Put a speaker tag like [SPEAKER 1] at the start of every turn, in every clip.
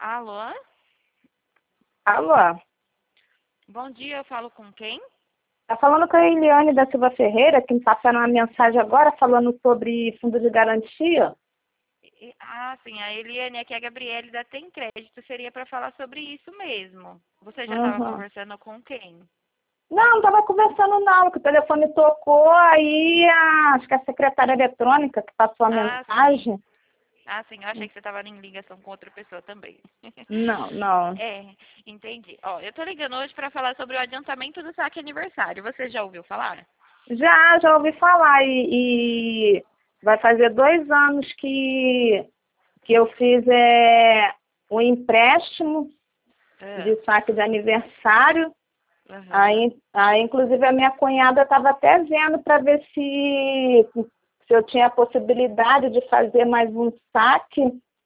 [SPEAKER 1] Alô?
[SPEAKER 2] Alô,
[SPEAKER 1] Bom dia, eu falo com quem?
[SPEAKER 2] tá falando com a Eliane da Silva Ferreira, que me passaram uma mensagem agora falando sobre fundo de garantia.
[SPEAKER 1] Sim, a Eliane, aqui é a Gabriele da Tem Crédito, seria para falar sobre isso mesmo. Você já estava
[SPEAKER 2] Uhum.
[SPEAKER 1] conversando com quem?
[SPEAKER 2] Não estava conversando não, que o telefone tocou, aí acho que a secretária eletrônica que passou a
[SPEAKER 1] Sim.
[SPEAKER 2] mensagem.
[SPEAKER 1] Sim, eu achei que você estava em ligação com outra pessoa também.
[SPEAKER 2] Não, não.
[SPEAKER 1] É, entendi. Ó, eu tô ligando hoje para falar sobre o adiantamento do saque aniversário. Você já ouviu falar?
[SPEAKER 2] Já ouvi falar e vai fazer 2 anos que eu fiz um empréstimo
[SPEAKER 1] Ah,
[SPEAKER 2] de saque de aniversário.
[SPEAKER 1] aham.
[SPEAKER 2] Aí, inclusive, a minha cunhada estava até vendo para ver se eu tinha a possibilidade de fazer mais um saque.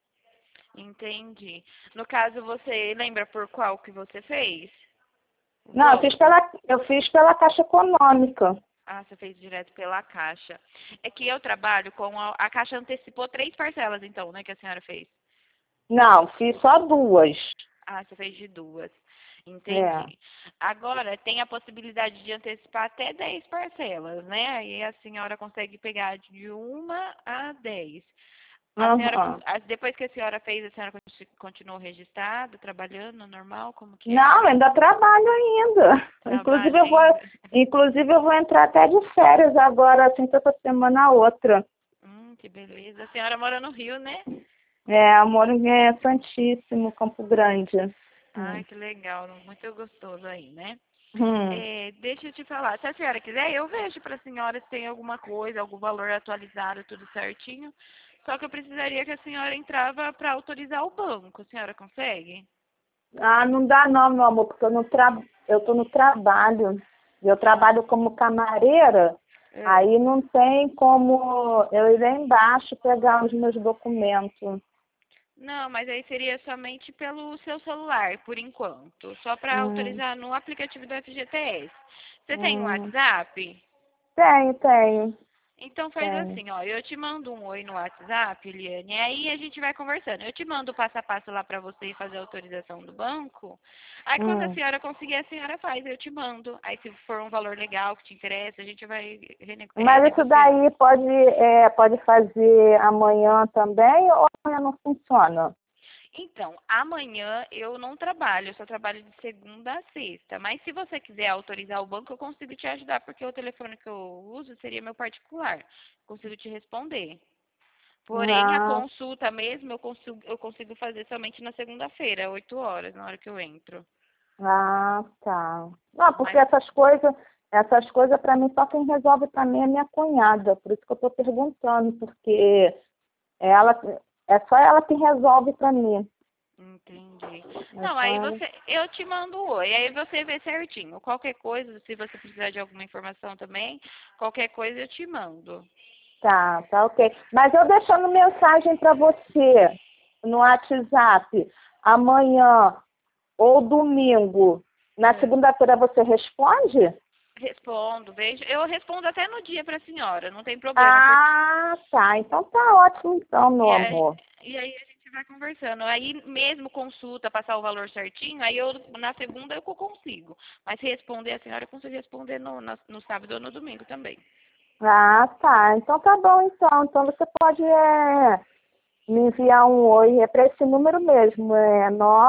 [SPEAKER 1] Entendi. No caso, você lembra por qual que você fez? O
[SPEAKER 2] Não,
[SPEAKER 1] banco?
[SPEAKER 2] eu fiz pela Caixa Econômica.
[SPEAKER 1] Você fez direto pela Caixa. É que eu trabalho com a Caixa antecipou 3 parcelas, então, né, que a senhora fez.
[SPEAKER 2] Não, fiz só 2.
[SPEAKER 1] Você fez de 2.
[SPEAKER 2] É.
[SPEAKER 1] Entendi. Agora, tem a possibilidade de antecipar até 10 parcelas, né? Aí a senhora consegue pegar de 1 a 10. A senhora,
[SPEAKER 2] Uhum.
[SPEAKER 1] depois que a senhora fez, a senhora continuou registrada, trabalhando normal? Como que é?
[SPEAKER 2] Não, ainda trabalho ainda.
[SPEAKER 1] Trabalha ainda?
[SPEAKER 2] Inclusive eu vou entrar até de férias agora, assim, que essa semana a outra.
[SPEAKER 1] Que beleza. A senhora mora no Rio, né?
[SPEAKER 2] Eu moro em Santíssimo, Campo Grande. Hum.
[SPEAKER 1] Que legal. Muito gostoso aí, né?
[SPEAKER 2] Hum.
[SPEAKER 1] Deixa eu te falar. Se a senhora quiser, eu vejo para a senhora se tem alguma coisa, algum valor atualizado, tudo certinho. Só que eu precisaria que a senhora entrava para autorizar o banco. A senhora consegue?
[SPEAKER 2] Não dá não, meu amor, porque eu tô no trabalho. Eu trabalho como camareira,
[SPEAKER 1] É.
[SPEAKER 2] aí não tem como eu ir lá embaixo pegar os meus documentos.
[SPEAKER 1] Não, mas aí seria somente pelo seu celular, por enquanto. Só para
[SPEAKER 2] Hum,
[SPEAKER 1] autorizar no aplicativo do FGTS. Você tem um
[SPEAKER 2] hum.
[SPEAKER 1] WhatsApp?
[SPEAKER 2] Tenho.
[SPEAKER 1] Então faz
[SPEAKER 2] Tenho.
[SPEAKER 1] assim, ó, eu te mando um oi no WhatsApp, Eliane, e aí a gente vai conversando. Eu te mando o passo a passo lá para você fazer a autorização do banco. Aí quando a
[SPEAKER 2] Hum.
[SPEAKER 1] senhora conseguir, a senhora faz, eu te mando. Aí se for um valor legal que te interessa, a gente vai
[SPEAKER 2] Mas isso
[SPEAKER 1] negociando.
[SPEAKER 2] daí pode fazer amanhã também ou amanhã não funciona?
[SPEAKER 1] Então, amanhã eu não trabalho, eu só trabalho de segunda a sexta. Mas se você quiser autorizar o banco, eu consigo te ajudar, porque o telefone que eu uso seria meu particular. Consigo te responder. Porém, a
[SPEAKER 2] Ah,
[SPEAKER 1] consulta mesmo eu consigo fazer somente na segunda-feira, 8 horas, na hora que eu entro.
[SPEAKER 2] tá. Não, porque
[SPEAKER 1] Mas,
[SPEAKER 2] essas coisas para mim, só quem resolve para mim é minha cunhada. Por isso que eu estou perguntando, porque ela, é só ela que resolve para mim.
[SPEAKER 1] entendi.
[SPEAKER 2] É
[SPEAKER 1] Não,
[SPEAKER 2] só
[SPEAKER 1] aí
[SPEAKER 2] ela.
[SPEAKER 1] eu te mando o oi, aí você vê certinho. Qualquer coisa, se você precisar de alguma informação também, qualquer coisa eu te mando.
[SPEAKER 2] Tá ok. Mas eu deixando mensagem para você no WhatsApp amanhã ou domingo, na
[SPEAKER 1] É.
[SPEAKER 2] segunda-feira você responde?
[SPEAKER 1] Respondo, vejo. Eu respondo até no dia para a senhora, não tem problema, porque
[SPEAKER 2] Tá. Então tá ótimo então, meu
[SPEAKER 1] E aí,
[SPEAKER 2] amor.
[SPEAKER 1] e aí a gente vai conversando. Aí mesmo consulta, passar o valor certinho, aí eu na segunda eu consigo. Mas se responder, a senhora consegue responder no sábado ou no domingo também.
[SPEAKER 2] Tá. Então tá bom então. Então você pode me enviar um oi. É para esse número mesmo. É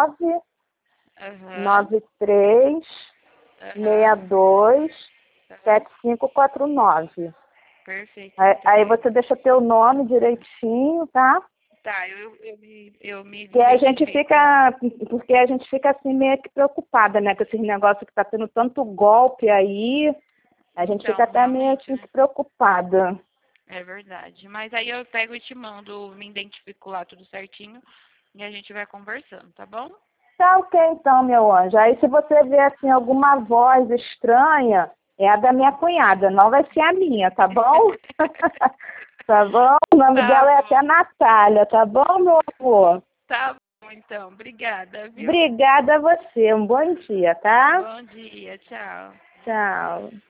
[SPEAKER 1] Aham,
[SPEAKER 2] 993
[SPEAKER 1] aham,
[SPEAKER 2] 62
[SPEAKER 1] aham.
[SPEAKER 2] 7549.
[SPEAKER 1] Perfeito,
[SPEAKER 2] Aí
[SPEAKER 1] então.
[SPEAKER 2] você deixa teu nome direitinho, tá?
[SPEAKER 1] Tá, eu me
[SPEAKER 2] Que a gente
[SPEAKER 1] identifico lá.
[SPEAKER 2] fica, porque a gente fica assim meio que preocupada, né? Com esses negócios que tá tendo tanto golpe aí, a gente fica
[SPEAKER 1] Então,
[SPEAKER 2] até meio
[SPEAKER 1] realmente,
[SPEAKER 2] assim
[SPEAKER 1] né?
[SPEAKER 2] que preocupada.
[SPEAKER 1] É verdade. Mas aí eu pego e te mando, me identifico lá tudo certinho e a gente vai conversando, tá bom?
[SPEAKER 2] Tá ok então, meu anjo. Aí se você vê assim alguma voz estranha, é a da minha cunhada, não vai ser a minha, tá bom? Tá bom? O nome
[SPEAKER 1] Tá
[SPEAKER 2] dela é até
[SPEAKER 1] bom.
[SPEAKER 2] Natália, tá bom, meu amor?
[SPEAKER 1] Tá bom, então. Obrigada, viu?
[SPEAKER 2] Obrigada a você. Um bom dia, tá?
[SPEAKER 1] Bom dia, tchau.
[SPEAKER 2] Tchau.